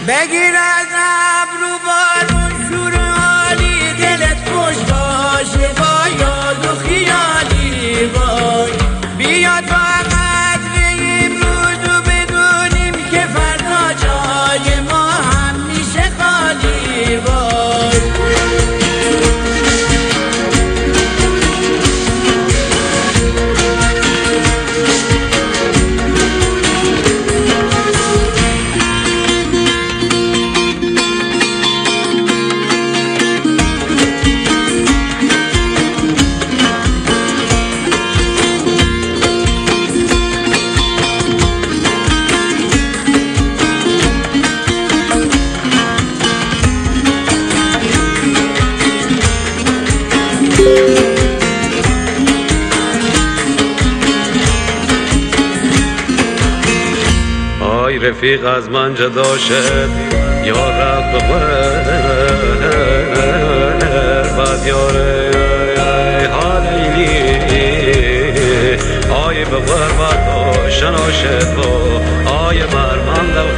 بگیر از ابرو بارون شور عالی، دلت خوش باشه با یاد و خیالی. وای بیا تا قدر امروز و بدونیم که فردا جای ما هم میشه خالی. وای رفیق از من جدا شد یا رب بعد یاره حالی آی به غربت و شنا شد و آی مرمم